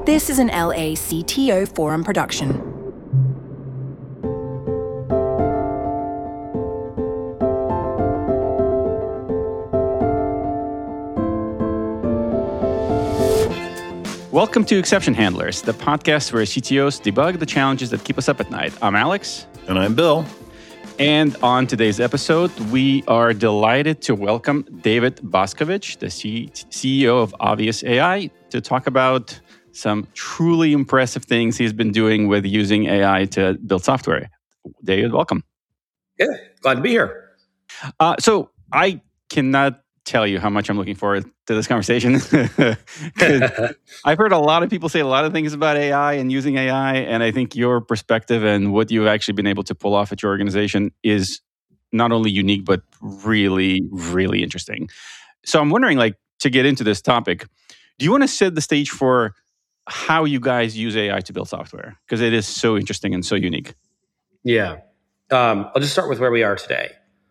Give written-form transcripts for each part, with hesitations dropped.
This is an LA CTO Forum production. Welcome to Exception Handlers, the podcast where CTOs debug the challenges that keep us up at night. I'm Alex. And I'm Bill. And on today's episode, we are delighted to welcome David Boscovich, the CEO of Obvious AI, to talk about some truly impressive things he's been doing with using AI to build software. David, welcome. Yeah, glad to be here. So I cannot tell you how much I'm looking forward to this conversation. I've heard a lot of people say a lot of things about AI and using AI, and I think your perspective and what you've actually been able to pull off at your organization is not only unique, but really, really interesting. So I'm wondering, to get into this topic, do you want to set the stage for how you guys use AI to build software? Because it is so interesting and so unique. Yeah. I'll just start with where we are today.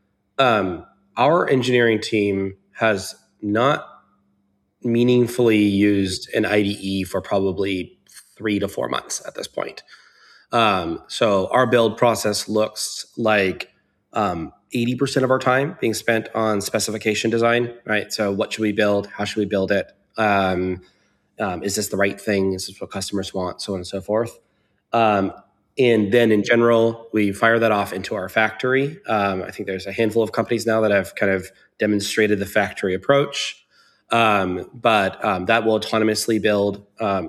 Our engineering team has not meaningfully used an IDE for probably 3 to 4 months at this point. So our build process looks like 80% of our time being spent on specification design, right? So what should we build? How should we build it? Is this the right thing? Is this what customers want? So on and so forth. And then in general, we fire that off into our factory. I think there's a handful of companies now that have kind of demonstrated the factory approach. But that will autonomously build,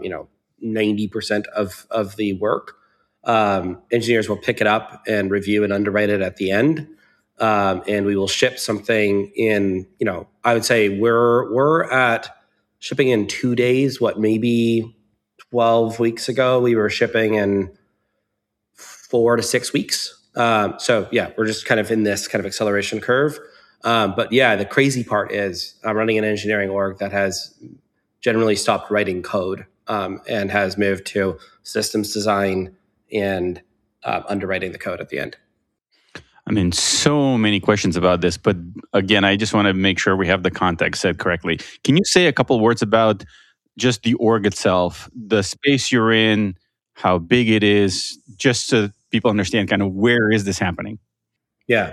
90% of the work. Engineers will pick it up and review and underwrite it at the end. And we will ship something in, I would say we're at shipping in 2 days. Maybe 12 weeks ago, we were shipping in 4 to 6 weeks. So yeah, we're just kind of in this kind of acceleration curve. But yeah, the crazy part is I'm running an engineering org that has generally stopped writing code and has moved to systems design and underwriting the code at the end. I mean, so many questions about this, but again, I just want to make sure we have the context set correctly. Can you say a couple words about just the org itself, the space you're in, how big it is, just so people understand kind of where is this happening? Yeah.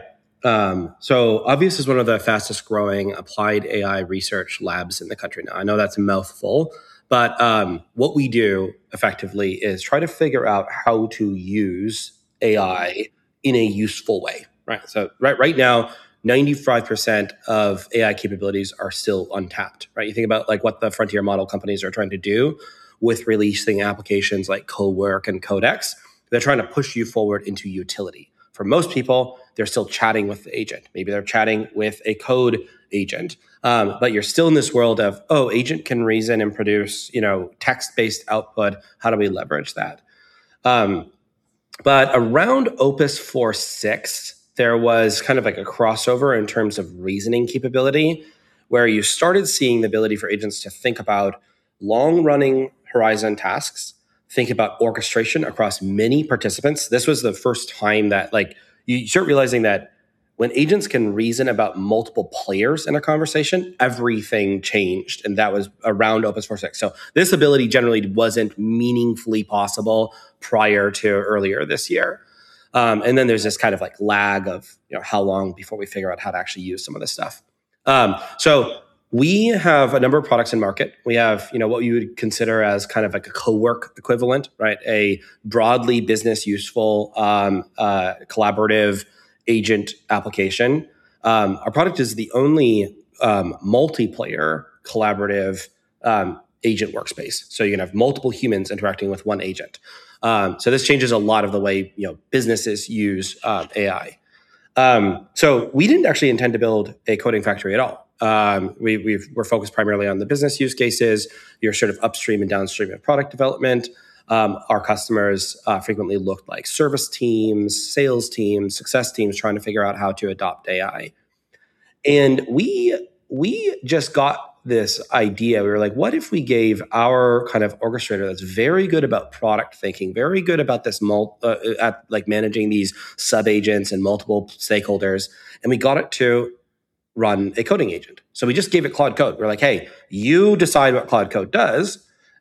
So Obvious is one of the fastest growing applied AI research labs in the country now. I know that's a mouthful, but what we do effectively is try to figure out how to use AI in a useful way, right? So right now, 95% of AI capabilities are still untapped, right? You think about what the frontier model companies are trying to do with releasing applications like Cowork and Codex. They're trying to push you forward into utility. For most people, they're still chatting with the agent. Maybe they're chatting with a code agent. But you're still in this world of, agent can reason and produce, text-based output. How do we leverage that? But around Opus 4.6, there was kind of like a crossover in terms of reasoning capability, where you started seeing the ability for agents to think about long-running horizon tasks, think about orchestration across many participants. This was the first time that you start realizing that when agents can reason about multiple players in a conversation, everything changed. And that was around Opus 4.6. So this ability generally wasn't meaningfully possible prior to earlier this year. And then there's this kind of lag of how long before we figure out how to actually use some of this stuff. So we have a number of products in market. We have, what you would consider as kind of like a Cowork equivalent, right? A broadly business useful, collaborative agent application. Our product is the only multiplayer collaborative agent workspace. So you can have multiple humans interacting with one agent. So this changes a lot of the way businesses use AI. So we didn't actually intend to build a coding factory at all. We're focused primarily on the business use cases, your sort of upstream and downstream of product development. Our customers frequently looked like service teams, sales teams, success teams trying to figure out how to adopt AI. And we just got this idea. We were like, what if we gave our kind of orchestrator that's very good about product thinking, very good about this managing these sub agents and multiple stakeholders, and we got it to run a coding agent. So we just gave it Claude Code. We're like, hey, you decide what Claude Code does,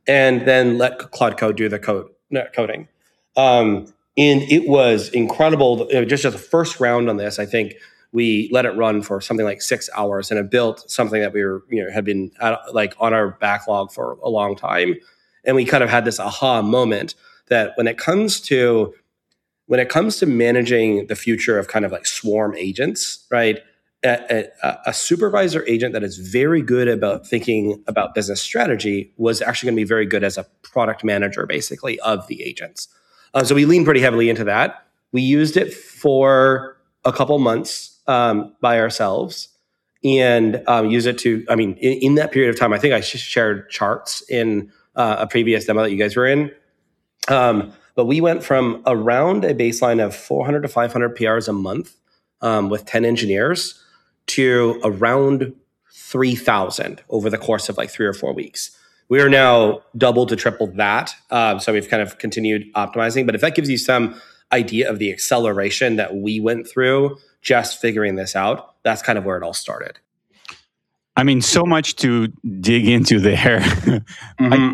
and then let Claude Code do the coding. And it was incredible. Just as a first round on this, I think we let it run for something like 6 hours, and it built something that we were, had been on our backlog for a long time. And we kind of had this aha moment that when it comes to managing the future of kind of like swarm agents, right? A supervisor agent that is very good about thinking about business strategy was actually going to be very good as a product manager, basically, of the agents. So we leaned pretty heavily into that. We used it for a couple months by ourselves, and use it to, in that period of time, I think I shared charts in a previous demo that you guys were in. But we went from around a baseline of 400 to 500 PRs a month with 10 engineers to around 3,000 over the course of like 3 or 4 weeks. We are now double to triple that. So we've kind of continued optimizing. But if that gives you some idea of the acceleration that we went through just figuring this out, that's kind of where it all started. I mean, so much to dig into there. Mm-hmm.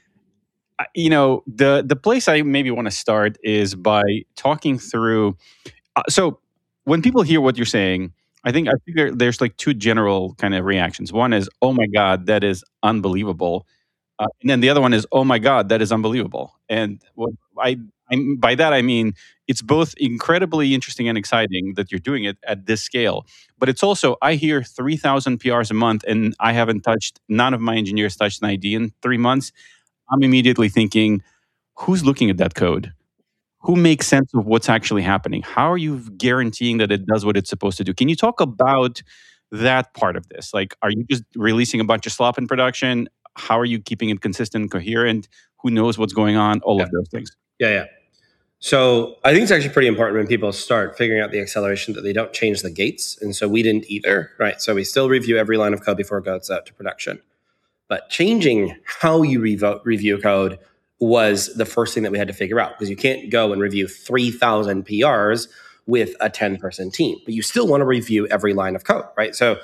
The place I maybe want to start is by talking through. So when people hear what you're saying, I figure there's like two general kind of reactions. One is, oh my God, that is unbelievable. And then the other one is, oh my God, that is unbelievable. And what by that, I mean, it's both incredibly interesting and exciting that you're doing it at this scale. But it's also, I hear 3,000 PRs a month, and none of my engineers touched an ID in 3 months. I'm immediately thinking, who's looking at that code? Who makes sense of what's actually happening? How are you guaranteeing that it does what it's supposed to do? Can you talk about that part of this? Like, are you just releasing a bunch of slop in production? How are you keeping it consistent and coherent? Who knows what's going on? All of those things. Yeah. So I think it's actually pretty important when people start figuring out the acceleration that they don't change the gates. And so we didn't either, right? So we still review every line of code before it goes out to production. But changing how you review code was the first thing that we had to figure out, because you can't go and review 3,000 PRs with a 10-person team, but you still want to review every line of code, right? So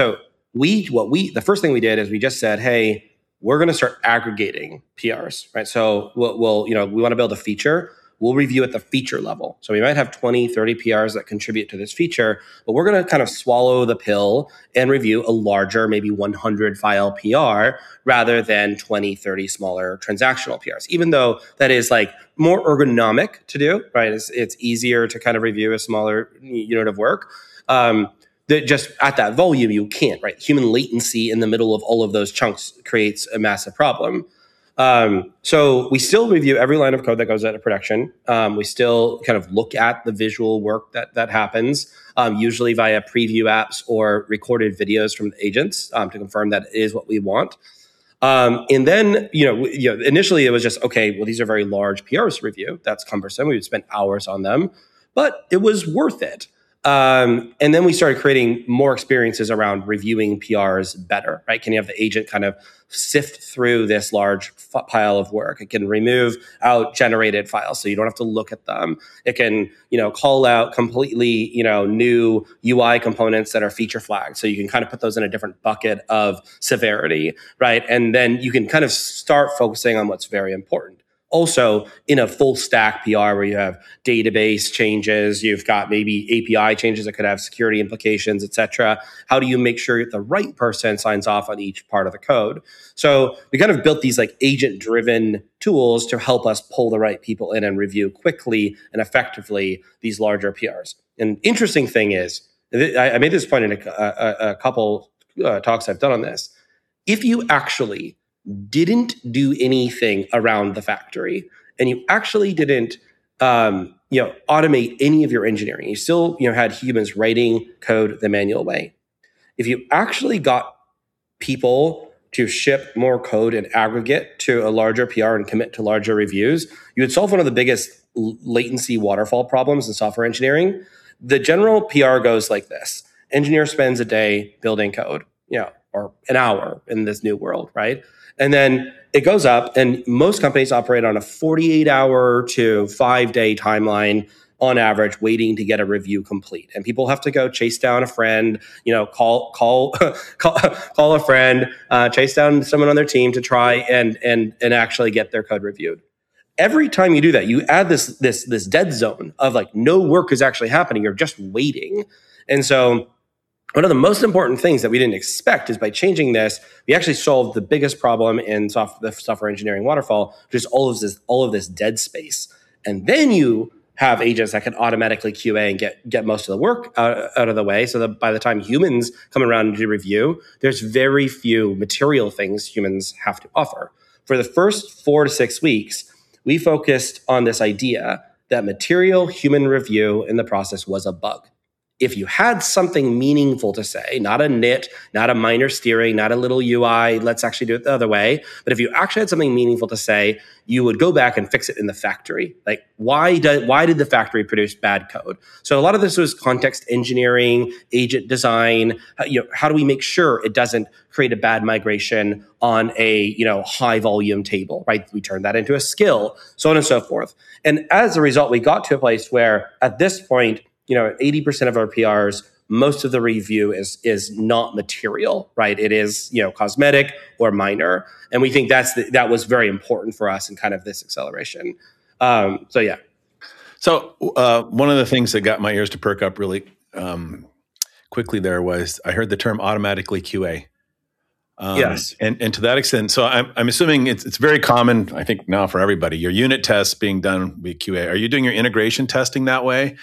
the first thing we did is we just said, hey, we're going to start aggregating PRs, right? So we want to build a feature. We'll review at the feature level. So we might have 20, 30 PRs that contribute to this feature, but we're going to kind of swallow the pill and review a larger, maybe 100 file PR rather than 20, 30 smaller transactional PRs, even though that is like more ergonomic to do, right? It's easier to kind of review a smaller unit of work. That just at that volume, you can't, right? Human latency in the middle of all of those chunks creates a massive problem. So we still review every line of code that goes out of production. We still kind of look at the visual work that happens, usually via preview apps or recorded videos from the agents to confirm that it is what we want. And then, initially it was just, okay, well, these are very large PRs to review. That's cumbersome. We would spend hours on them, but it was worth it. And then we started creating more experiences around reviewing PRs better, right? Can you have the agent kind of sift through this large pile of work? It can remove out generated files so you don't have to look at them. It can, call out completely, new UI components that are feature flagged. So you can kind of put those in a different bucket of severity, right? And then you can kind of start focusing on what's very important. Also, in a full stack PR where you have database changes, you've got maybe API changes that could have security implications, et cetera. How do you make sure the right person signs off on each part of the code? So we kind of built these like agent-driven tools to help us pull the right people in and review quickly and effectively these larger PRs. And interesting thing is, I made this point in a couple talks I've done on this. If you actually didn't do anything around the factory, and you actually didn't, automate any of your engineering, you still, had humans writing code the manual way. If you actually got people to ship more code in aggregate to a larger PR and commit to larger reviews, you would solve one of the biggest latency waterfall problems in software engineering. The general PR goes like this: engineer spends a day building code, or an hour in this new world, right? And then it goes up, and most companies operate on a 48-hour to 5-day timeline. on average waiting to get a review complete. And people have to go chase down a friend, call a friend, chase down someone on their team to try and actually get their code reviewed. Every time you do that, you add this dead zone of like no work is actually happening. You're just waiting. And so one of the most important things that we didn't expect is by changing this, we actually solved the biggest problem in the software engineering waterfall, which is all of this dead space. And then you have agents that can automatically QA and get most of the work out of the way, so that by the time humans come around to review, there's very few material things humans have to offer. For the first 4 to 6 weeks, we focused on this idea that material human review in the process was a bug. If you had something meaningful to say, not a nit, not a minor steering, not a little UI, let's actually do it the other way, but if you actually had something meaningful to say, you would go back and fix it in the factory. Like, why did the factory produce bad code? So a lot of this was context engineering, agent design. How do we make sure it doesn't create a bad migration on a high volume table, right? We turn that into a skill, so on and so forth. And as a result, we got to a place where at this point, 80% of our PRs, most of the review is not material, right? It is, cosmetic or minor. And we think that was very important for us in kind of this acceleration. Yeah. So one of the things that got my ears to perk up really quickly there was I heard the term automatically QA. Yes. And to that extent, so I'm assuming it's very common, I think now for everybody, your unit tests being done with QA. Are you doing your integration testing that way?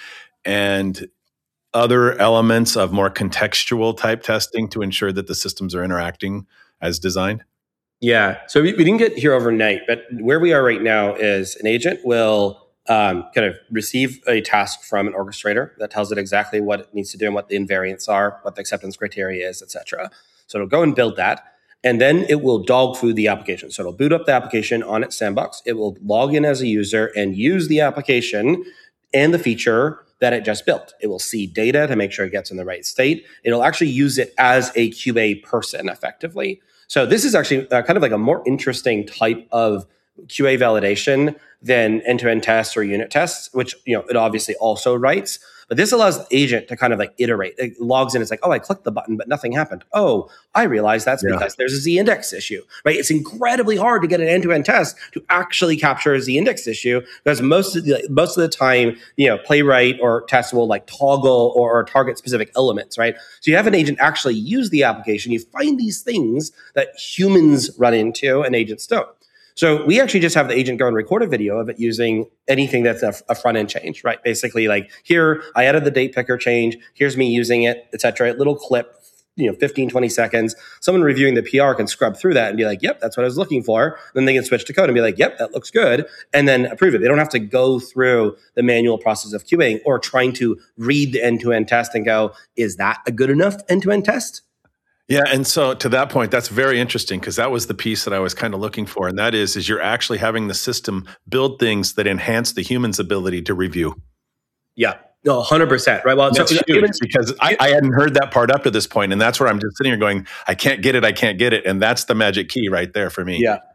And other elements of more contextual type testing to ensure that the systems are interacting as designed? Yeah. So we didn't get here overnight, but where we are right now is an agent will kind of receive a task from an orchestrator that tells it exactly what it needs to do and what the invariants are, what the acceptance criteria is, et cetera. So it'll go and build that. And then it will dog food the application. So it'll boot up the application on its sandbox. It will log in as a user and use the application and the feature that it just built. It will see data to make sure it gets in the right state. It'll actually use it as a QA person effectively. So this is actually kind of like a more interesting type of QA validation than end-to-end tests or unit tests, which it obviously also writes. But this allows the agent to kind of like iterate. It logs in, it's like, oh, I clicked the button, but nothing happened. Oh, I realize that's because there's a z-index issue, right? It's incredibly hard to get an end-to-end test to actually capture a z-index issue because most of the time, Playwright or test will like toggle or target specific elements, right? So you have an agent actually use the application. You find these things that humans run into and agents don't. So we actually just have the agent go and record a video of it using anything that's a front-end change, right? Basically, like, here, I added the date picker change. Here's me using it, et cetera. Little clip, 15, 20 seconds. Someone reviewing the PR can scrub through that and be like, yep, that's what I was looking for. Then they can switch to code and be like, yep, that looks good. And then approve it. They don't have to go through the manual process of QAing or trying to read the end-to-end test and go, is that a good enough end-to-end test? Yeah, and so to that point, that's very interesting because that was the piece that I was kind of looking for, and that is you're actually having the system build things that enhance the human's ability to review. Yeah, no, 100%. Right. Well, that's huge because I hadn't heard that part up to this point, and that's where I'm just sitting here going, I can't get it, and that's the magic key right there for me. Yeah.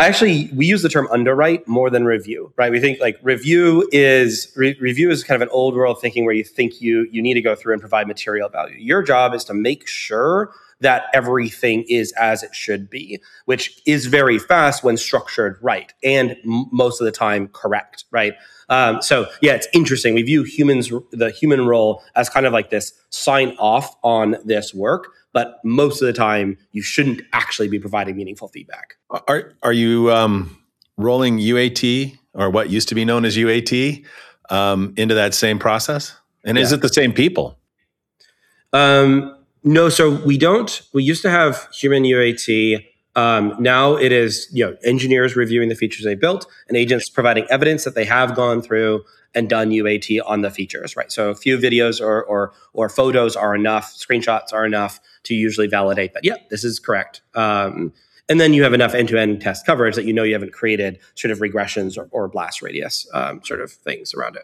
We use the term underwrite more than review, right? We think like review is kind of an old world thinking where you think you need to go through and provide material value. Your job is to make sure that everything is as it should be, which is very fast when structured right and most of the time correct, right? It's interesting. We view the human role as kind of like this sign off on this work, but most of the time you shouldn't actually be providing meaningful feedback. Are you rolling UAT or what used to be known as UAT into that same process? And is it the same people? No, so we don't. We used to have human UAT. Now it is engineers reviewing the features they built and agents providing evidence that they have gone through and done UAT on the features, right? So a few videos or photos are enough, screenshots are enough to usually validate that, this is correct. And then you have enough end-to-end test coverage that you haven't created sort of regressions or blast radius sort of things around it.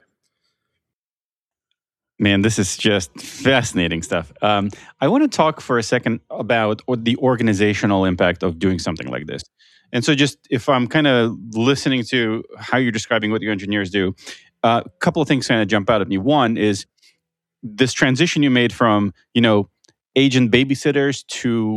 Man, this is just fascinating stuff. I want to talk for a second about the organizational impact of doing something like this. And so just if I'm kind of listening to how you're describing what your engineers do, A couple of things kind of jump out at me. One is this transition you made from, agent babysitters to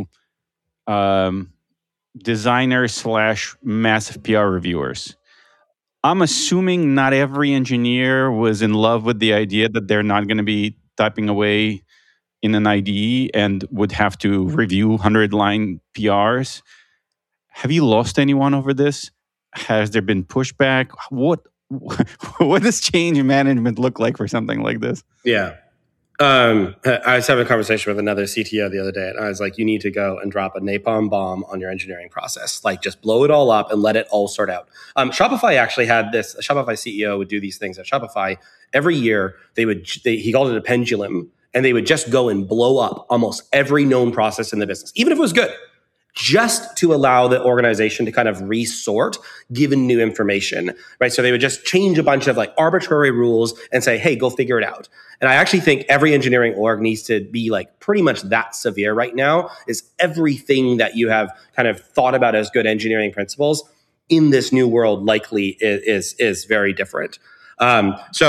designers / massive PR reviewers. I'm assuming not every engineer was in love with the idea that they're not going to be typing away in an IDE and would have to review 100-line PRs. Have you lost anyone over this? Has there been pushback? What does change management look like for something like this? Yeah. I was having a conversation with another CTO the other day, and I was like, you need to go and drop a napalm bomb on your engineering process. Like, just blow it all up and let it all sort out. Shopify actually had this. A Shopify CEO would do these things at Shopify. Every year, he called it a pendulum, and they would just go and blow up almost every known process in the business, even if it was good, just to allow the organization to kind of resort given new information, right? So they would just change a bunch of like arbitrary rules and say, hey, go figure it out. And I actually think every engineering org needs to be like pretty much that severe right now, is everything that you have kind of thought about as good engineering principles in this new world likely is very different. That's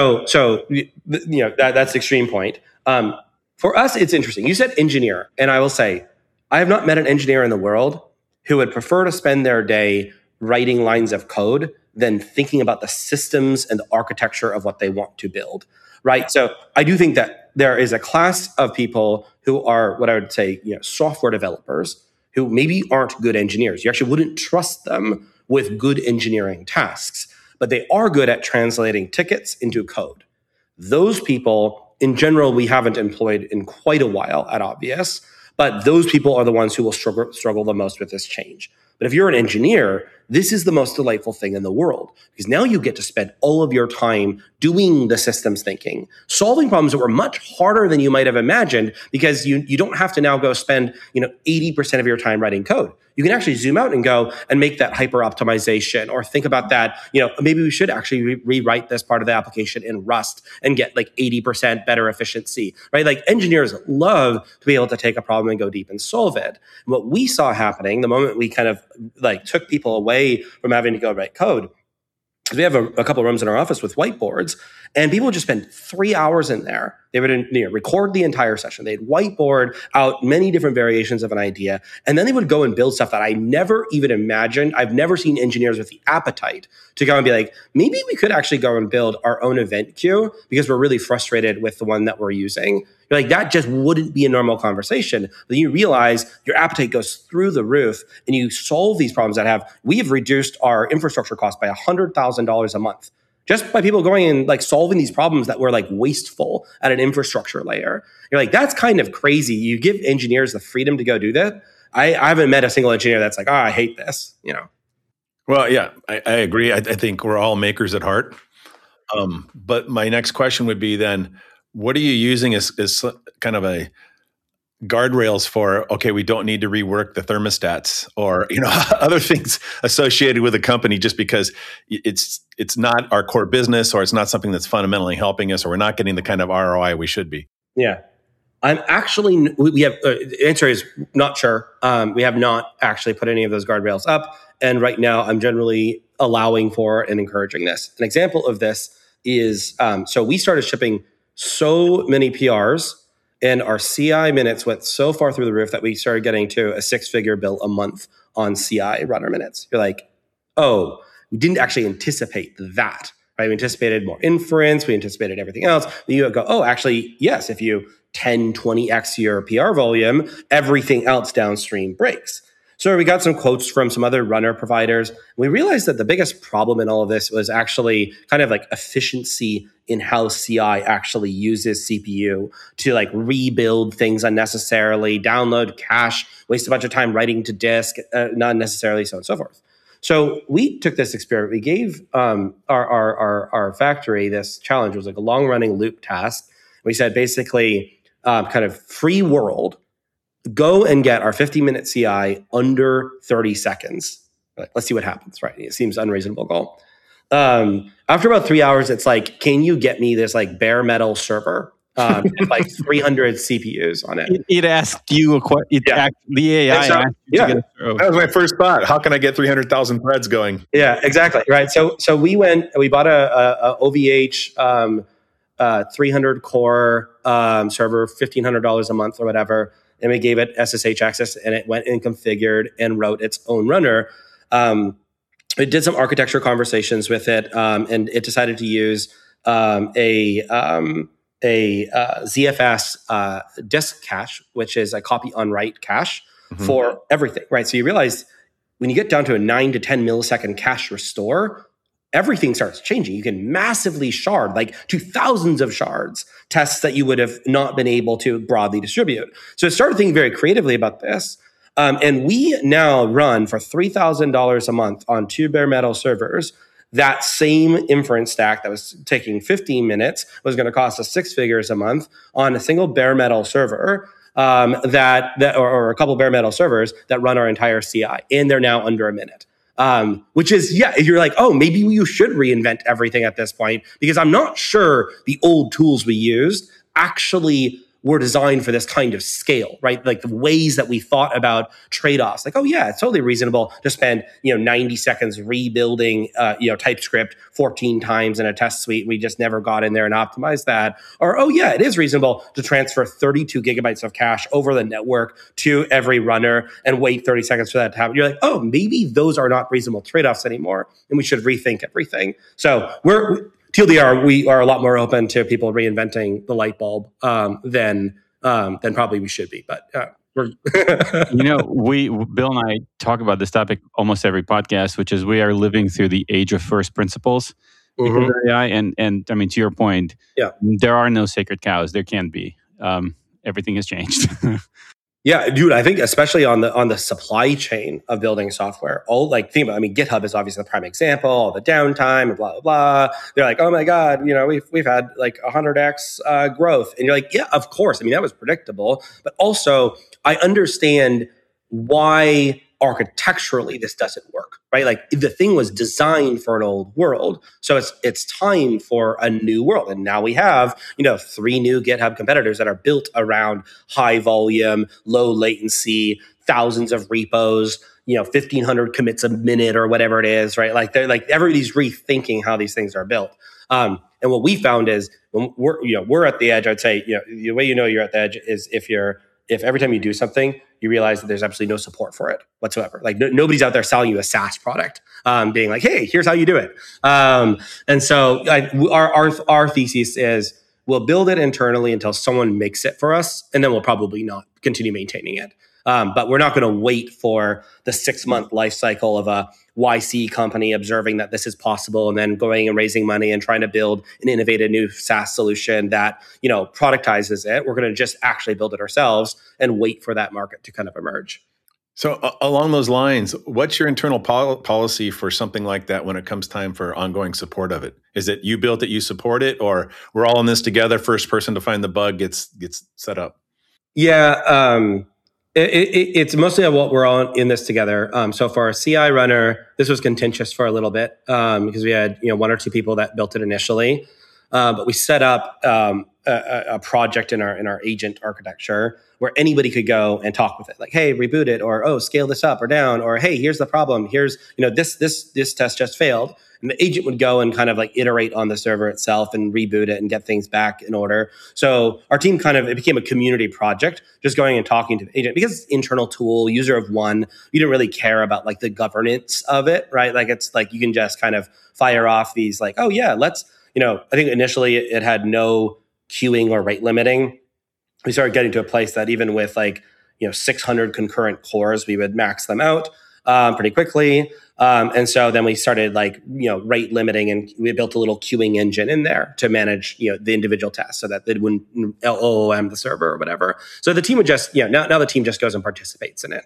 the extreme point. For us, it's interesting. You said engineer, and I will say, I have not met an engineer in the world who would prefer to spend their day writing lines of code than thinking about the systems and the architecture of what they want to build, right? So I do think that there is a class of people who are what I would say, software developers who maybe aren't good engineers. You actually wouldn't trust them with good engineering tasks, but they are good at translating tickets into code. Those people, in general, we haven't employed in quite a while at Obvious. But those people are the ones who will struggle the most with this change. But if you're an engineer, this is the most delightful thing in the world, because now you get to spend all of your time doing the systems thinking, solving problems that were much harder than you might have imagined, because you don't have to now go spend 80% of your time writing code. You can actually zoom out and go and make that hyper optimization, or think about that, maybe we should actually rewrite this part of the application in Rust and get like 80% better efficiency, right? Like, engineers love to be able to take a problem and go deep and solve it. And what we saw happening the moment we kind of like took people away from having to go write code, because we have a couple of rooms in our office with whiteboards, and people would just spend 3 hours in there. They would record the entire session. They'd whiteboard out many different variations of an idea, and then they would go and build stuff that I never even imagined. I've never seen engineers with the appetite to go and be like, maybe we could actually go and build our own event queue because we're really frustrated with the one that we're using. You're like, that just wouldn't be a normal conversation. But then you realize your appetite goes through the roof, and you solve these problems we have reduced our infrastructure cost by $100,000 a month, just by people going and like solving these problems that were like wasteful at an infrastructure layer. You're like, that's kind of crazy. You give engineers the freedom to go do that. I haven't met a single engineer that's like, I hate this, Well, yeah, I agree. I think we're all makers at heart. But my next question would be then, what are you using as kind of a guardrails for, okay, we don't need to rework the thermostats or, other things associated with a company just because it's not our core business, or it's not something that's fundamentally helping us, or we're not getting the kind of ROI we should be? Yeah. We have, the answer is not sure. We have not actually put any of those guardrails up. And right now I'm generally allowing for and encouraging this. An example of this is, so we started shipping so many PRs, and our CI minutes went so far through the roof that we started getting to a 6-figure bill a month on CI runner minutes. You're like, oh, we didn't actually anticipate that, right? We anticipated more inference. We anticipated everything else. Then you go, oh, actually, yes, if you 10, 20x your PR volume, everything else downstream breaks. So we got some quotes from some other runner providers. We realized that the biggest problem in all of this was actually kind of like efficiency in how CI actually uses CPU to like rebuild things unnecessarily, download cache, waste a bunch of time writing to disk, not necessarily, so on and so forth. So we took this experiment. We gave our factory this challenge. It was like a long-running loop task. We said basically kind of free world, go and get our 50-minute CI under 30 seconds. Let's see what happens, right? It seems unreasonable goal. After about 3 hours, it's like, can you get me this like bare metal server and like 300 CPUs on it. It asked you a question. The AI asked you to get that was my first thought. How can I get 300,000 threads going? Yeah, exactly. Right. So we bought a OVH 300 core server, $1,500 a month or whatever, and we gave it SSH access, and it went and configured and wrote its own runner. It did some architecture conversations with it, and it decided to use a ZFS disk cache, which is a copy on write cache for everything, right? So you realize when you get down to a 9 to 10 millisecond cache restore, everything starts changing. You can massively shard, like to thousands of shards, tests that you would have not been able to broadly distribute. So it started thinking very creatively about this. And we now run for $3,000 a month on 2 bare metal servers. That same inference stack that was taking 15 minutes was going to cost us 6 figures a month on a single bare metal server or a couple bare metal servers that run our entire CI. And they're now under a minute. Which is, you're like, oh, maybe you should reinvent everything at this point, because I'm not sure the old tools we used actually were designed for this kind of scale, right? Like the ways that we thought about trade-offs, like, oh yeah, it's totally reasonable to spend, 90 seconds rebuilding, TypeScript 14 times in a test suite. We just never got in there and optimized that. Or, oh yeah, it is reasonable to transfer 32 gigabytes of cache over the network to every runner and wait 30 seconds for that to happen. You're like, oh, maybe those are not reasonable trade-offs anymore, and we should rethink everything. So TLDR, we are a lot more open to people reinventing the light bulb than probably we should be. But we're Bill and I talk about this topic almost every podcast, which is we are living through the age of first principles because of AI. And I mean, to your point, there are no sacred cows. There can be. Everything has changed. Yeah, dude, I think especially on the supply chain of building software, think about, GitHub is obviously the prime example, all the downtime and blah, blah, blah. They're like, oh my God, we've had like 100x growth. And you're like, yeah, of course. That was predictable. But also I understand why architecturally this doesn't work, right? Like the thing was designed for an old world. So it's time for a new world. And now we have, 3 new GitHub competitors that are built around high volume, low latency, thousands of repos, 1,500 commits a minute or whatever it is, right? Like they're like everybody's rethinking how these things are built. And what we found is when we're at the edge, I'd say, the way you're at the edge is if every time you do something, you realize that there's absolutely no support for it whatsoever. Like nobody's out there selling you a SaaS product, being like, hey, here's how you do it. And so our thesis is we'll build it internally until someone makes it for us, and then we'll probably not continue maintaining it. But we're not going to wait for the 6-month life cycle of a YC company observing that this is possible and then going and raising money and trying to build an innovative new SaaS solution that, productizes it. We're going to just actually build it ourselves and wait for that market to kind of emerge. So along those lines, what's your internal policy for something like that when it comes time for ongoing support of it? Is it you built it, you support it, or we're all in this together, first person to find the bug gets set up? Yeah, it's mostly what we're all in this together. So for our CI runner, this was contentious for a little bit because we had 1 or 2 people that built it initially, but we set up a project in our agent architecture where anybody could go and talk with it, like, hey, reboot it, or oh, scale this up or down, or hey, here's the problem. Here's this test just failed. And the agent would go and kind of like iterate on the server itself and reboot it and get things back in order. So our team it became a community project, just going and talking to the agent because it's an internal tool, user of one. You didn't really care about like the governance of it, right? Like it's like you can just kind of fire off these like, oh yeah, let's, I think initially it had no queuing or rate limiting. We started getting to a place that even with 600 concurrent cores, we would max them out pretty quickly. And so then we started rate limiting, and we built a little queuing engine in there to manage, the individual tests so that it wouldn't LOM the server or whatever. So the team would just, now the team just goes and participates in it.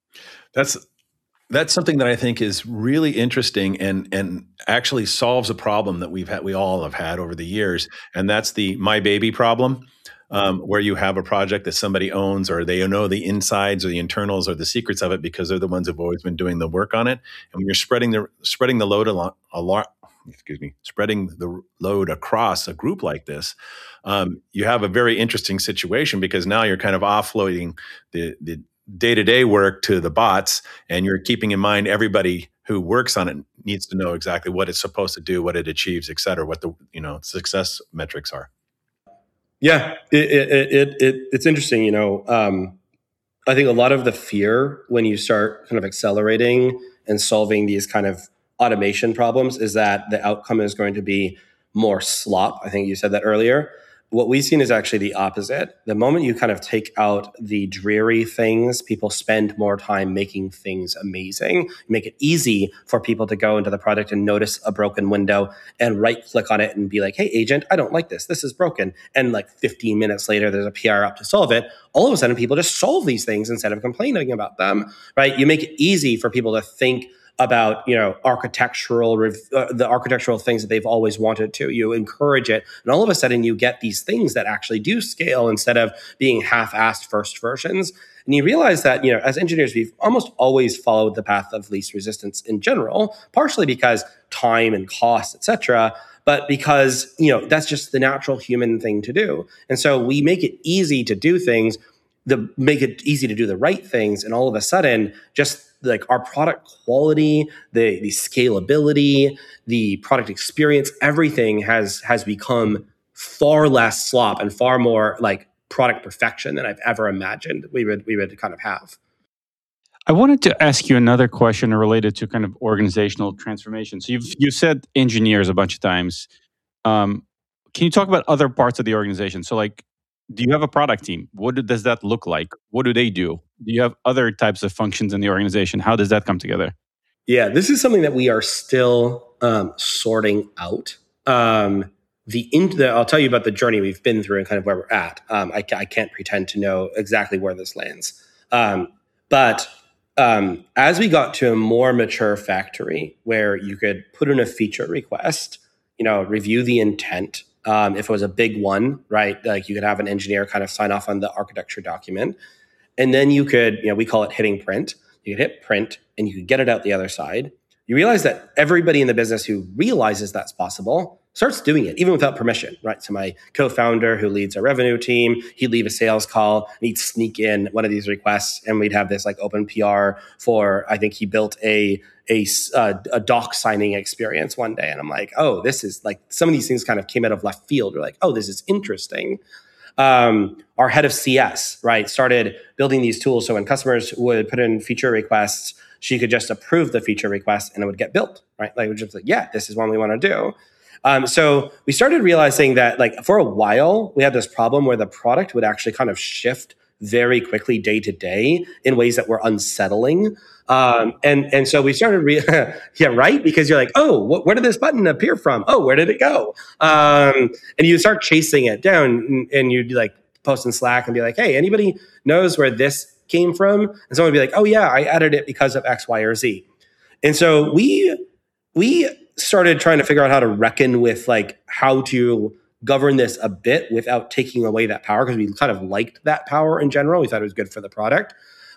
That's something that I think is really interesting and actually solves a problem that we all have had over the years. And that's the my baby problem. Where you have a project that somebody owns, or they know the insides or the internals or the secrets of it because they're the ones who've always been doing the work on it. And when you're spreading the load spreading the load across a group like this, you have a very interesting situation because now you're kind of offloading the day-to-day work to the bots, and you're keeping in mind everybody who works on it needs to know exactly what it's supposed to do, what it achieves, et cetera, what the success metrics are. Yeah, it's interesting. I think a lot of the fear when you start kind of accelerating and solving these kind of automation problems is that the outcome is going to be more slop. I think you said that earlier. What we've seen is actually the opposite. The moment you kind of take out the dreary things, people spend more time making things amazing. You make it easy for people to go into the product and notice a broken window and right click on it and be like, hey, agent, I don't like this. This is broken. And like 15 minutes later, there's a PR up to solve it. All of a sudden, people just solve these things instead of complaining about them, right? You make it easy for people to think about the architectural things that they've always wanted to. You encourage it, and all of a sudden you get these things that actually do scale instead of being half-assed first versions. And you realize that as engineers, we've almost always followed the path of least resistance in general, partially because time and cost, etc., but because that's just the natural human thing to do. And so we make it easy to do things, make it easy to do the right things, and all of a sudden, just like our product quality, the scalability, the product experience, everything has become far less slop and far more like product perfection than I've ever imagined we would kind of have. I wanted to ask you another question related to kind of organizational transformation. So you said engineers a bunch of times. Can you talk about other parts of the organization? So like, do you have a product team? What does that look like? What do they do? Do you have other types of functions in the organization? How does that come together? Yeah, this is something that we are still sorting out. I'll tell you about the journey we've been through and kind of where we're at. I can't pretend to know exactly where this lands. But as we got to a more mature factory where you could put in a feature request, review the intent. If it was a big one, right? Like you could have an engineer kind of sign off on the architecture document. And then you could, we call it hitting print. You could hit print and you could get it out the other side. You realize that everybody in the business who realizes that's possible starts doing it, even without permission, right? So my co-founder who leads our revenue team, he'd leave a sales call and he'd sneak in one of these requests and we'd have this like open PR for, I think he built a doc signing experience one day. And I'm like, oh, this is like, some of these things kind of came out of left field. We're like, oh, this is interesting. Our head of CS, right, started building these tools. So when customers would put in feature requests, she could just approve the feature request and it would get built, right? Like, we're just like, yeah, this is one we want to do. So we started realizing that like for a while, we had this problem where the product would actually kind of shift very quickly day to day in ways that were unsettling. And so we started, yeah, right? Because you're like, oh, where did this button appear from? Oh, where did it go? And you start chasing it down and you'd like post in Slack and be like, hey, anybody knows where this came from? And someone would be like, oh yeah, I added it because of X, Y, or Z. And so we started trying to figure out how to reckon with like how to govern this a bit without taking away that power, because we kind of liked that power in general. We thought it was good for the product.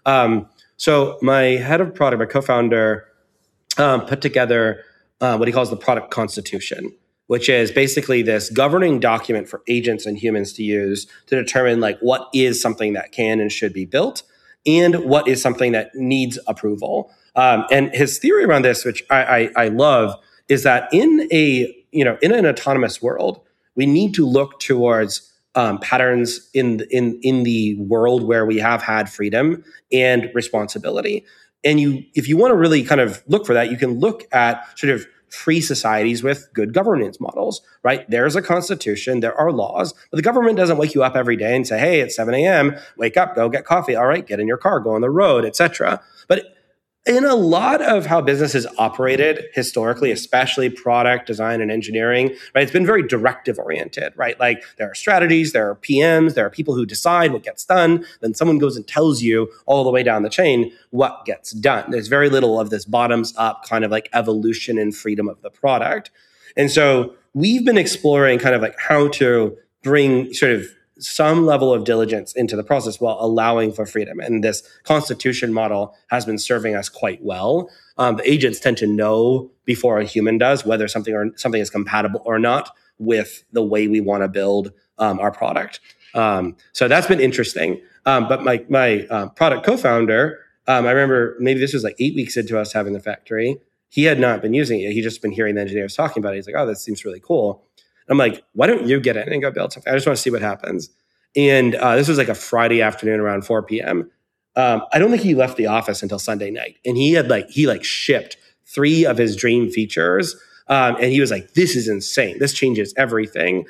So my head of product, my co-founder, put together what he calls the product constitution, which is basically this governing document for agents and humans to use to determine like what is something that can and should be built and what is something that needs approval. And his theory around this, which I love, is that in an autonomous world, we need to look towards patterns in the world where we have had freedom and responsibility. And if you want to really kind of look for that, you can look at sort of free societies with good governance models, right? There's a constitution, there are laws, but the government doesn't wake you up every day and say, hey, it's 7 a.m., wake up, go get coffee. All right, get in your car, go on the road, etc. But in a lot of how businesses operated historically, especially product design and engineering, right, it's been very directive oriented, right? Like there are strategies, there are PMs, there are people who decide what gets done. Then someone goes and tells you all the way down the chain what gets done. There's very little of this bottoms up kind of like evolution and freedom of the product. And so we've been exploring kind of like how to bring sort of some level of diligence into the process while allowing for freedom. And this constitution model has been serving us quite well. The agents tend to know before a human does whether something is compatible or not with the way we want to build our product. So that's been interesting. But my product co-founder, I remember maybe this was like 8 weeks into us having the factory. He had not been using it. He'd just been hearing the engineers talking about it. He's like, oh, that seems really cool. I'm like, why don't you get in and go build something? I just want to see what happens. And this was like a Friday afternoon around 4 p.m. I don't think he left the office until Sunday night. And he shipped 3 of his dream features. And he was like, this is insane. This changes everything.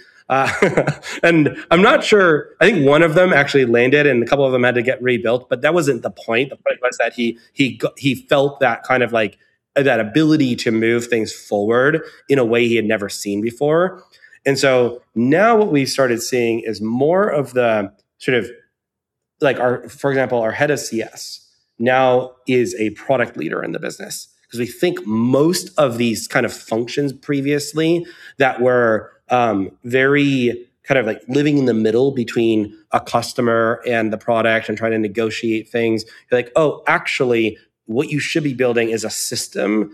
And I'm not sure. I think one of them actually landed and a couple of them had to get rebuilt, but that wasn't the point. The point was that he felt that kind of like that ability to move things forward in a way he had never seen before. And so now what we started seeing is more of the sort of like for example, our head of CS now is a product leader in the business, because we think most of these kind of functions previously that were very kind of like living in the middle between a customer and the product and trying to negotiate things. You're like, oh, actually, what you should be building is a system,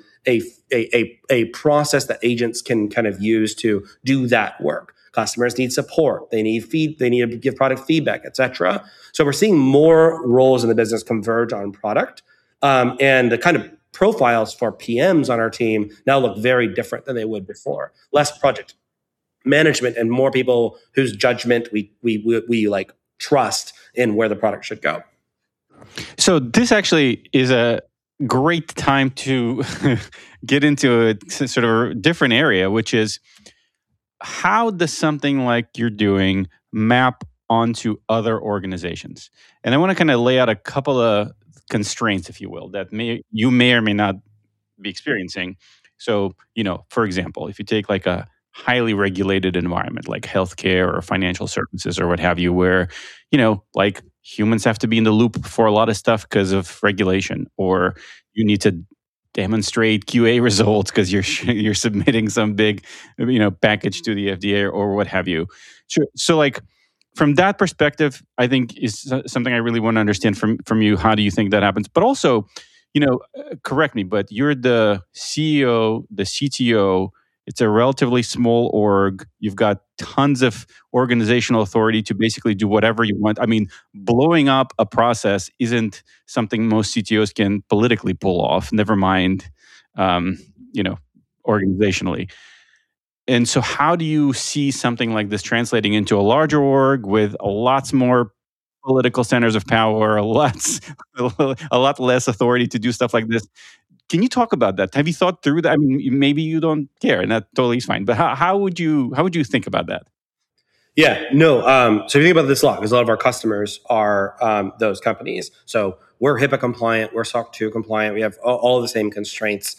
a process that agents can kind of use to do that work. Customers need support. They need to give product feedback, et cetera. So we're seeing more roles in the business converge on product. And the kind of profiles for PMs on our team now look very different than they would before. Less project management and more people whose judgment we like trust in where the product should go. So this actually is a great time to get into a sort of a different area, which is how does something like you're doing map onto other organizations? And I want to kind of lay out a couple of constraints, if you will, that you may or may not be experiencing. So, for example, if you take like a highly regulated environment like healthcare or financial services or what have you, where, like humans have to be in the loop for a lot of stuff because of regulation, or you need to demonstrate QA results because you're submitting some big, package to the FDA or what have you. So like from that perspective, I think is something I really want to understand from you. How do you think that happens? But also, correct me, but you're the CEO, the CTO. It's a relatively small org. You've got tons of organizational authority to basically do whatever you want. I mean, blowing up a process isn't something most CTOs can politically pull off, never mind, organizationally. And so how do you see something like this translating into a larger org with lots more political centers of power, a lot less authority to do stuff like this? Can you talk about that? Have you thought through that? I mean, maybe you don't care, and that totally is fine. But how would you think about that? Yeah, no. So if you think about this a lot, because a lot of our customers are those companies. So we're HIPAA compliant, we're SOC 2 compliant. We have all the same constraints.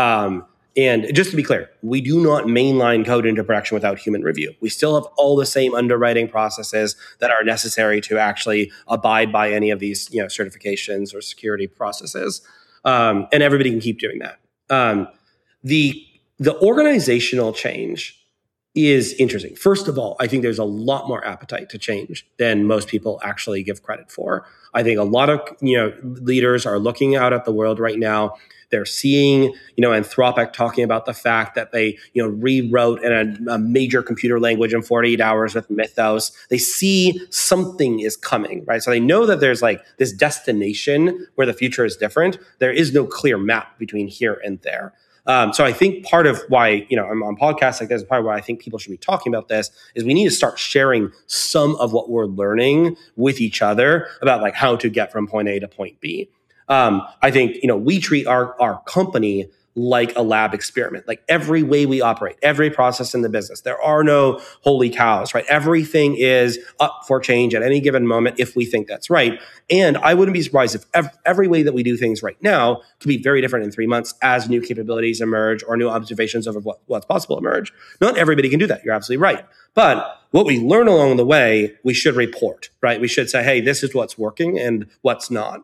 And just to be clear, we do not mainline code into production without human review. We still have all the same underwriting processes that are necessary to actually abide by any of these, certifications or security processes. And everybody can keep doing that. The organizational change is interesting. First of all, I think there's a lot more appetite to change than most people actually give credit for. I think a lot of leaders are looking out at the world right now. They're seeing, Anthropic talking about the fact that they, rewrote a major computer language in 48 hours with Mythos. They see something is coming, right? So they know that there's like this destination where the future is different. There is no clear map between here and there. So I think part of why, I'm on podcasts like this, part of why I think people should be talking about this is we need to start sharing some of what we're learning with each other about like how to get from point A to point B. I think, we treat our company like a lab experiment, like every way we operate, every process in the business. There are no holy cows, right? Everything is up for change at any given moment if we think that's right. And I wouldn't be surprised if every way that we do things right now could be very different in 3 months as new capabilities emerge or new observations of what's possible emerge. Not everybody can do that. You're absolutely right. But what we learn along the way, we should report, right? We should say, hey, this is what's working and what's not.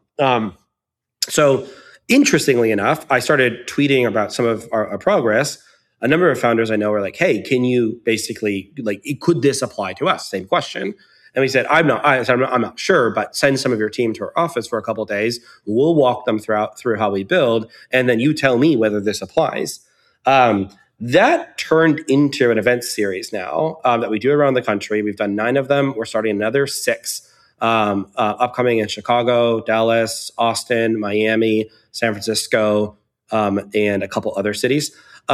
So interestingly enough, I started tweeting about some of our progress. A number of founders I know are like, hey, can you basically, could this apply to us? Same question. And we said, I'm not sure, but send some of your team to our office for a couple of days. We'll walk them through how we build, and then you tell me whether this applies. That turned into an event series now that we do around the country. We've done 9 of them. We're starting another 6 upcoming in Chicago, Dallas, Austin, Miami, San Francisco, and a couple other cities.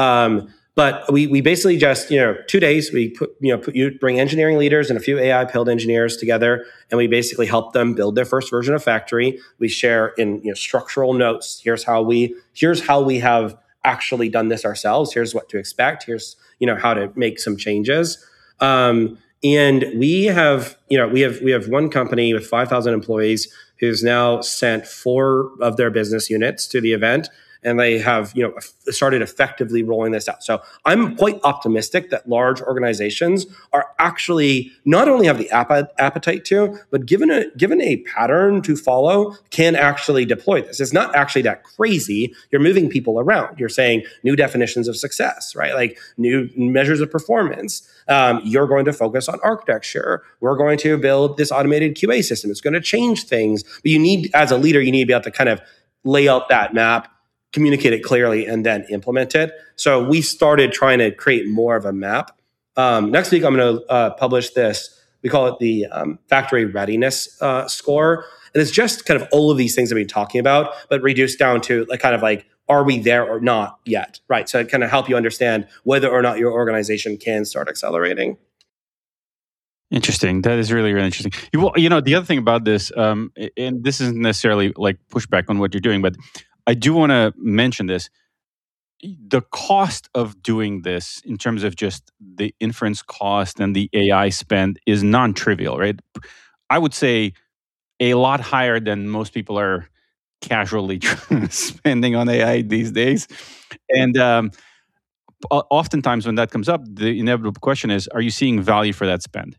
But we basically just, 2 days, we you bring engineering leaders and a few AI build engineers together, and we basically help them build their first version of Factory. We share in structural notes. Here's how we have actually done this ourselves. Here's what to expect. Here's how to make some changes. And we have one company with 5,000 employees who's now sent 4 of their business units to the event, and they have started effectively rolling this out. So I'm quite optimistic that large organizations are actually not only have the appetite to, but given a pattern to follow, can actually deploy this. It's not actually that crazy. You're moving people around. You're saying new definitions of success, right? Like new measures of performance. You're going to focus on architecture. We're going to build this automated QA system. It's going to change things. But as a leader, you need to be able to kind of lay out that map, communicate it clearly, and then implement it. So we started trying to create more of a map. Next week, I'm going to publish this. We call it the Factory Readiness Score. And it's just kind of all of these things that we've been talking about, but reduced down to are we there or not yet? Right. So it kind of help you understand whether or not your organization can start accelerating. Interesting. That is really, really interesting. The other thing about this, and this isn't necessarily like pushback on what you're doing, but I do want to mention this. The cost of doing this in terms of just the inference cost and the AI spend is non-trivial, right? I would say a lot higher than most people are casually spending on AI these days. And oftentimes when that comes up, the inevitable question is, are you seeing value for that spend?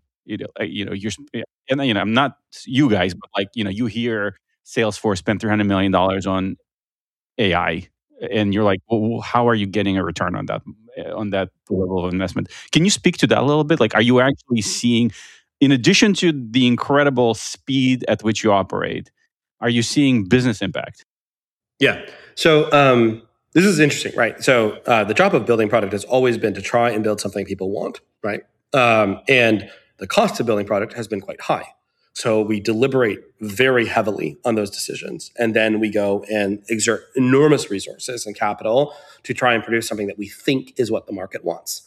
I'm not you guys, but you hear Salesforce spent $300 million on AI, and you're like, well, how are you getting a return on that level of investment? Can you speak to that a little bit? Like, are you actually seeing, in addition to the incredible speed at which you operate, are you seeing business impact? Yeah. So this is interesting, right? So the job of building product has always been to try and build something people want, right? And the cost of building product has been quite high. So we deliberate very heavily on those decisions. And then we go and exert enormous resources and capital to try and produce something that we think is what the market wants.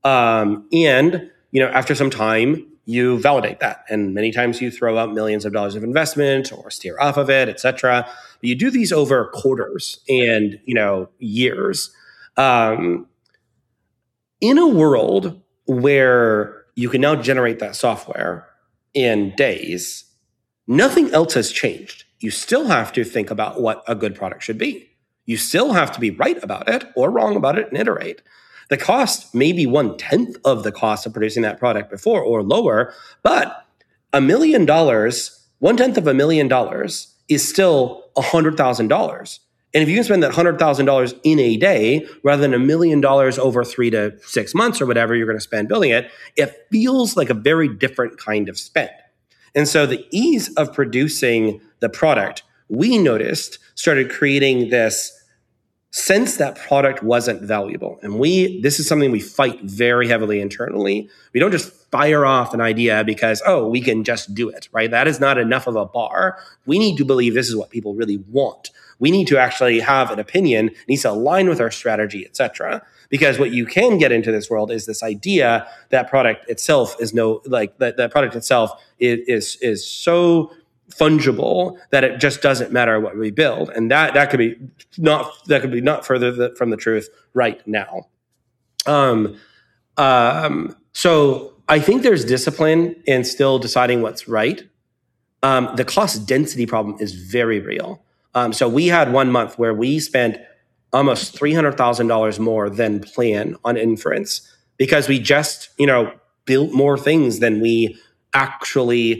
After some time, you validate that. And many times you throw out millions of dollars of investment or steer off of it, et cetera. But you do these over quarters and, years. In a world where you can now generate that software in days, nothing else has changed. You still have to think about what a good product should be. You still have to be right about it or wrong about it and iterate. The cost may be 1/10 of the cost of producing that product before or lower, but $1 million, 1/10 of $1 million is still $100,000. And if you can spend that $100,000 in a day rather than $1 million over 3 to 6 months or whatever you're going to spend building it, it feels like a very different kind of spend. And so the ease of producing the product, we noticed, started creating this sense that product wasn't valuable. And this is something we fight very heavily internally. We don't just fire off an idea because, we can just do it, right? That is not enough of a bar. We need to believe this is what people really want. We need to actually have an opinion, it needs to align with our strategy, et cetera. Because what you can get into this world is this idea that product itself is that product itself is so fungible that it just doesn't matter what we build, and that could be not further from the truth right now. So I think there's discipline in still deciding what's right. The cost density problem is very real. So we had 1 month where we spent almost $300,000 more than planned on inference because we just, built more things than we actually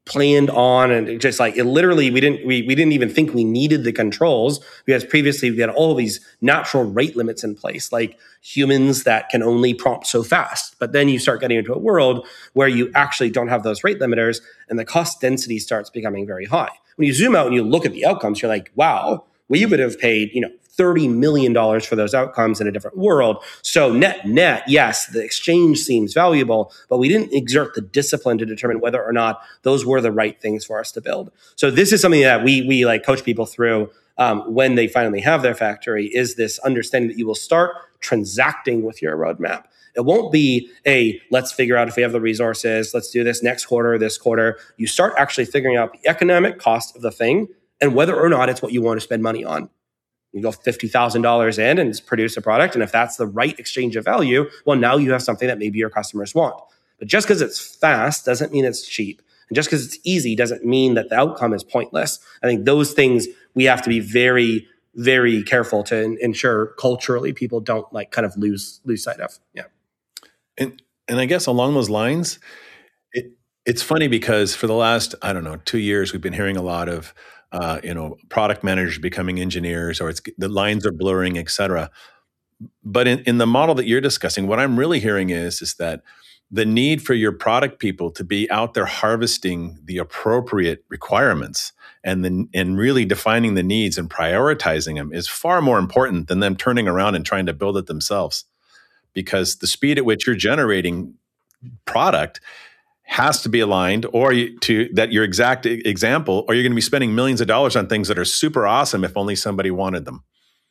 planned on, and it just like it literally we didn't even think we needed the controls, because previously we had all these natural rate limits in place, like humans that can only prompt so fast. But then you start getting into a world where you actually don't have those rate limiters, and the cost density starts becoming very high. When you zoom out and you look at the outcomes, you're like, wow, we would have paid $30 million for those outcomes in a different world. So net, yes, the exchange seems valuable, but we didn't exert the discipline to determine whether or not those were the right things for us to build. So this is something that we like coach people through when they finally have their factory, is this understanding that you will start transacting with your roadmap. It won't be let's figure out if we have the resources, let's do this next quarter, this quarter. You start actually figuring out the economic cost of the thing and whether or not it's what you want to spend money on. You go $50,000 in and produce a product. And if that's the right exchange of value, well, now you have something that maybe your customers want. But just because it's fast doesn't mean it's cheap. And just because it's easy doesn't mean that the outcome is pointless. I think those things we have to be very, very careful to ensure culturally people don't kind of lose sight of. Yeah. And I guess along those lines, it's funny because for the last, 2 years, we've been hearing a lot of product managers becoming engineers, or the lines are blurring, et cetera. But in the model that you're discussing, what I'm really hearing is that the need for your product people to be out there harvesting the appropriate requirements and really defining the needs and prioritizing them is far more important than them turning around and trying to build it themselves. Because the speed at which you're generating product has to be aligned, or your exact example, or you're going to be spending millions of dollars on things that are super awesome if only somebody wanted them.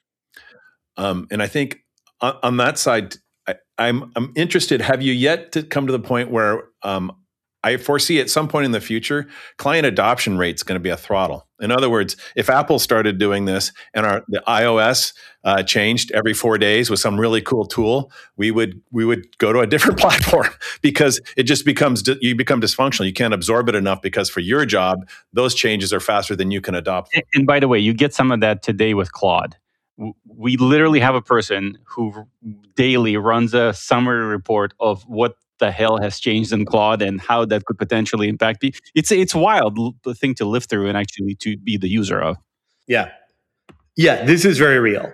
And I think on that side, I'm interested. Have you yet to come to the point where I foresee at some point in the future, client adoption rate is going to be a throttle? In other words, if Apple started doing this and the iOS changed every 4 days with some really cool tool, we would go to a different platform, because it just you become dysfunctional. You can't absorb it enough, because for your job, those changes are faster than you can adopt. And by the way, you get some of that today with Claude. We literally have a person who daily runs a summary report of what the hell has changed in Claude and how that could potentially impact people. It's wild thing to live through and actually to be the user of. Yeah, this is very real.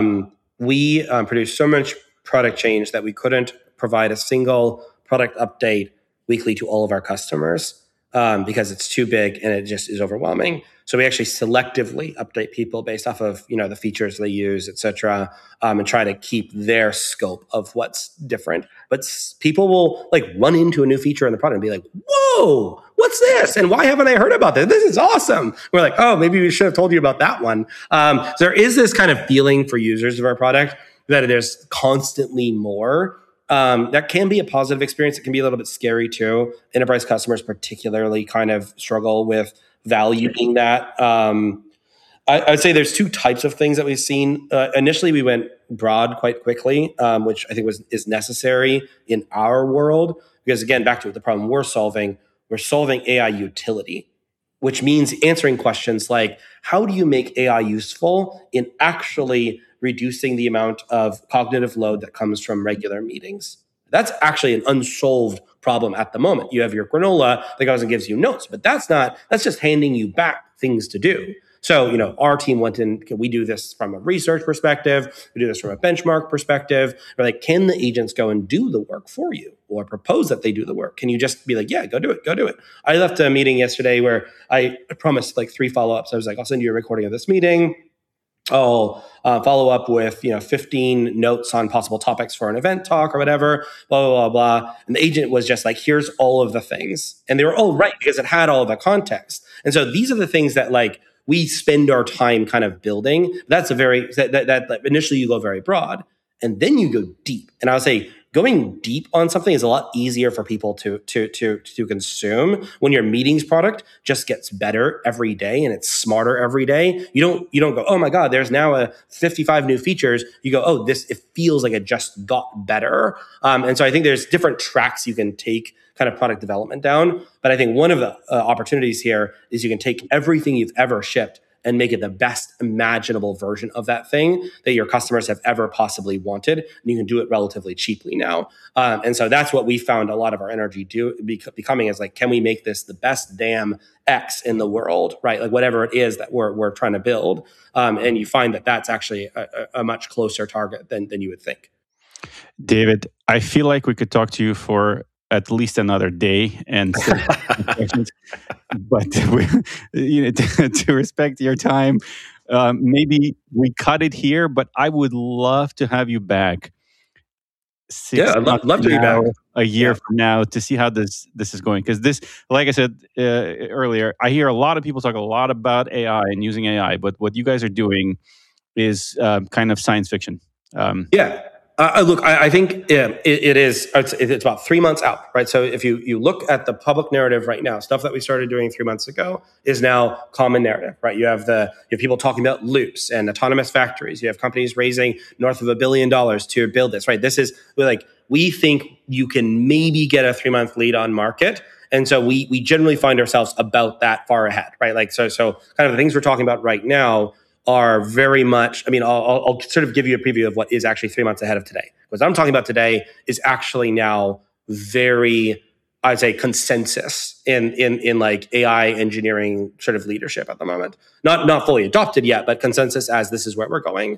We produce so much product change that we couldn't provide a single product update weekly to all of our customers because it's too big and it just is overwhelming. So we actually selectively update people based off of the features they use, et cetera, and try to keep their scope of what's different. But people will run into a new feature in the product and be like, "Whoa, what's this? And why haven't I heard about this? This is awesome." We're like, "Oh, maybe we should have told you about that one." So there is this kind of feeling for users of our product that there's constantly more. That can be a positive experience. It can be a little bit scary too. Enterprise customers particularly kind of struggle with valuing that. I would say there's two types of things that we've seen. Initially, we went broad quite quickly, which I think is necessary in our world. Because again, back to the problem we're solving AI utility, which means answering questions like, how do you make AI useful in actually reducing the amount of cognitive load that comes from regular meetings? That's actually an unsolved problem at the moment. You have your granola that goes and gives you notes, but that's just handing you back things to do. So, our team went in, we do this from a research perspective, we do this from a benchmark perspective. We're like, can the agents go and do the work for you or propose that they do the work? Can you just be like, yeah, go do it. I left a meeting yesterday where I promised 3 follow-ups. I was like, I'll send you a recording of this meeting. I'll follow up with 15 notes on possible topics for an event talk or whatever, blah, blah, blah, blah. And the agent was just like, here's all of the things. And they were all right because it had all the context. And so these are the things that we spend our time kind of building. That's that initially you go very broad and then you go deep. And I would say going deep on something is a lot easier for people to consume when your meetings product just gets better every day and it's smarter every day. You don't go, oh my God, there's now 55 new features. You go, oh, it feels like it just got better. And so I think there's different tracks you can take kind of product development down. But I think one of the opportunities here is you can take everything you've ever shipped and make it the best imaginable version of that thing that your customers have ever possibly wanted. And you can do it relatively cheaply now. And so that's what we found a lot of our energy becoming is like, can we make this the best damn X in the world, right? Like whatever it is that we're trying to build. And you find that that's actually a much closer target than you would think. David, I feel like we could talk to you for at least another day and still questions. But to respect your time, maybe we cut it here. But I would love to have you back. I'd love to be back a year from now to see how this is going. Because this, like I said earlier, I hear a lot of people talk a lot about AI and using AI, but what you guys are doing is kind of science fiction. Look, I think it is. It's about 3 months out, right? So if you look at the public narrative right now, stuff that we started doing 3 months ago is now common narrative, right? You have people talking about loops and autonomous factories. You have companies raising north of $1 billion to build this, right? This is like, we think you can maybe get a 3 month lead on market. And so we generally find ourselves about that far ahead, right? Like, so kind of the things we're talking about right now are very much, I'll sort of give you a preview of what is actually 3 months ahead of today. What I'm talking about today is actually now very, I'd say, consensus in like AI engineering sort of leadership at the moment. Not fully adopted yet, but consensus as this is where we're going.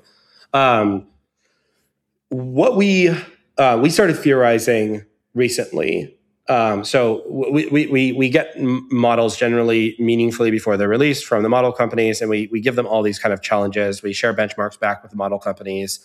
What we started theorizing recently. So we get models generally meaningfully before they're released from the model companies, and we give them all these kind of challenges. We share benchmarks back with the model companies.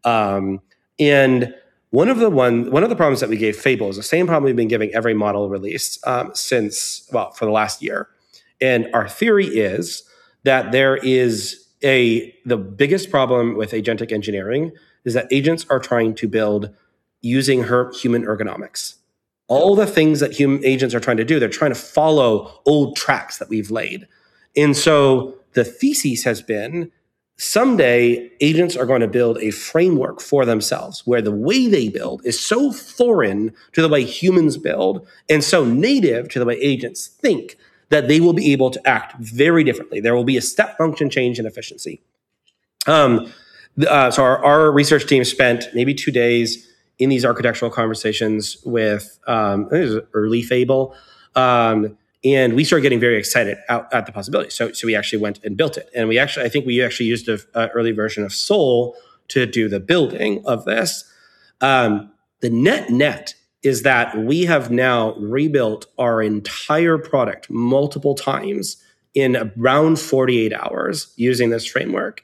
And one of the problems that we gave Fable is the same problem we've been giving every model release for the last year. And our theory is that there is the biggest problem with agentic engineering is that agents are trying to build using human ergonomics. All the things that human agents are trying to do, they're trying to follow old tracks that we've laid. And so the thesis has been someday agents are going to build a framework for themselves where the way they build is so foreign to the way humans build and so native to the way agents think that they will be able to act very differently. There will be a step function change in efficiency. So our research team spent maybe 2 days in these architectural conversations with, I think it was early Fable, and we started getting very excited at the possibility. So we actually went and built it. And I think we actually used an early version of Soul to do the building of this. The net is that we have now rebuilt our entire product multiple times in around 48 hours using this framework.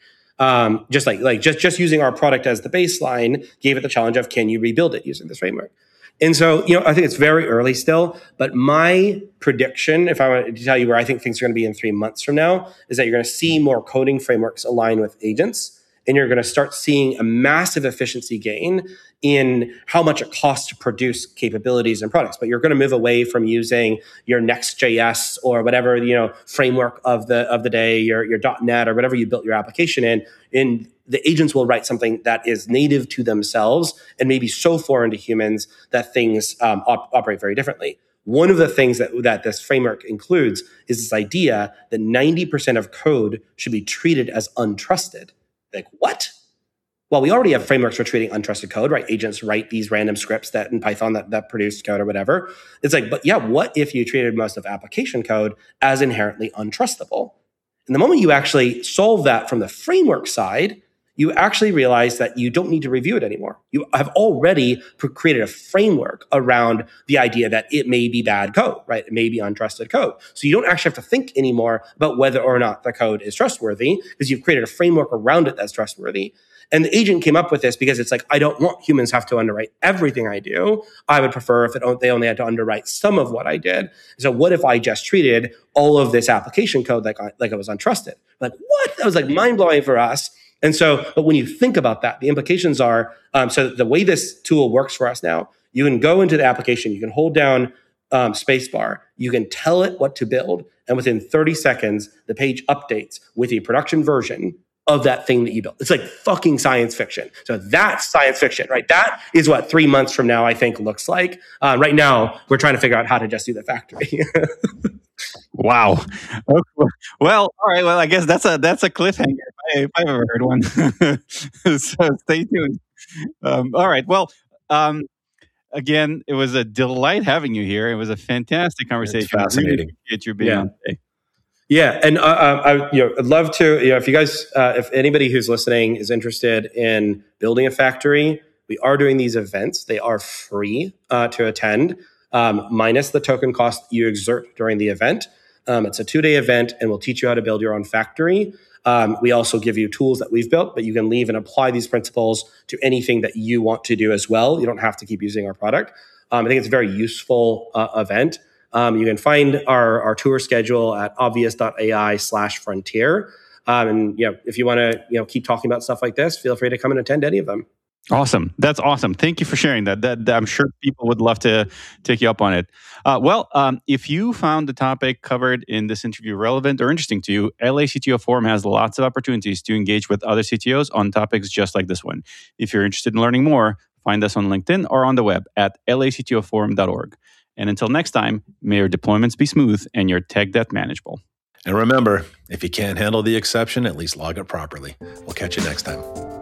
Just using our product as the baseline gave it the challenge of, can you rebuild it using this framework? And so, I think it's very early still, but my prediction, if I were to tell you where I think things are going to be in 3 months from now, is that you're going to see more coding frameworks align with agents, and you're going to start seeing a massive efficiency gain in how much it costs to produce capabilities and products. But you're going to move away from using your Next.js or whatever, framework of the day, your .NET or whatever you built your application in. And the agents will write something that is native to themselves and maybe so foreign to humans that things operate very differently. One of the things that this framework includes is this idea that 90% of code should be treated as untrusted. Like, what? Well, we already have frameworks for treating untrusted code, right? Agents write these random scripts that in Python that produce code or whatever. It's like, but yeah, what if you treated most of application code as inherently untrustable? And the moment you actually solve that from the framework side, you actually realize that you don't need to review it anymore. You have already created a framework around the idea that it may be bad code, right? It may be untrusted code. So you don't actually have to think anymore about whether or not the code is trustworthy because you've created a framework around it that's trustworthy. And the agent came up with this because it's like, I don't want humans to have to underwrite everything I do. I would prefer if they only had to underwrite some of what I did. So what if I just treated all of this application code like it was untrusted? Like, what? That was like mind-blowing for us. And so, but when you think about that, the implications are, so the way this tool works for us now, you can go into the application, you can hold down spacebar, you can tell it what to build, and within 30 seconds, the page updates with a production version of that thing that you built. It's like fucking science fiction. So that's science fiction, right? That is what 3 months from now, I think, looks like. Right now, we're trying to figure out how to just do the factory. Wow. Okay. Well, all right. Well, I guess that's a cliffhanger if I've ever heard one. So stay tuned. All right. Well, um, again, it was a delight having you here. It was a fantastic conversation. It's fascinating. Really appreciate you being on today. Yeah, and I'd love to. If you guys, if anybody who's listening is interested in building a factory, we are doing these events. They are free to attend, minus the token cost you exert during the event. It's a 2-day event, and we'll teach you how to build your own factory. We also give you tools that we've built, but you can leave and apply these principles to anything that you want to do as well. You don't have to keep using our product. I think it's a very useful event. You can find our tour schedule at obvious.ai/frontier. And if you want to keep talking about stuff like this, feel free to come and attend any of them. Awesome. That's awesome. Thank you for sharing that. That I'm sure people would love to take you up on it. If you found the topic covered in this interview relevant or interesting to you, LA CTO Forum has lots of opportunities to engage with other CTOs on topics just like this one. If you're interested in learning more, find us on LinkedIn or on the web at lactoforum.org. And until next time, may your deployments be smooth and your tech debt manageable. And remember, if you can't handle the exception, at least log it properly. We'll catch you next time.